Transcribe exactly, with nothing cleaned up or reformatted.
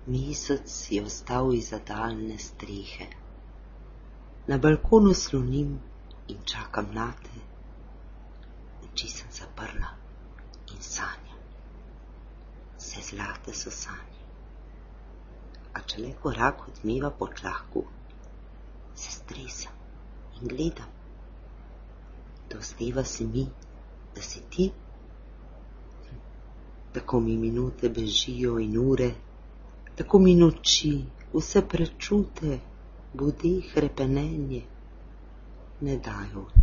Mesec je ostal iza daljne strehe. Na balkonu slonim in čakam nate. Oči sem zaprla in sanjam. Vse zlate so sanje. A če le korak odmeva po tlaku, se stresem in gledam. Dozdeva se mi, da si ti. Tako mi minute bežijo in ure, tako mi noči, vse prečute, budi hrepenenje, ne dajo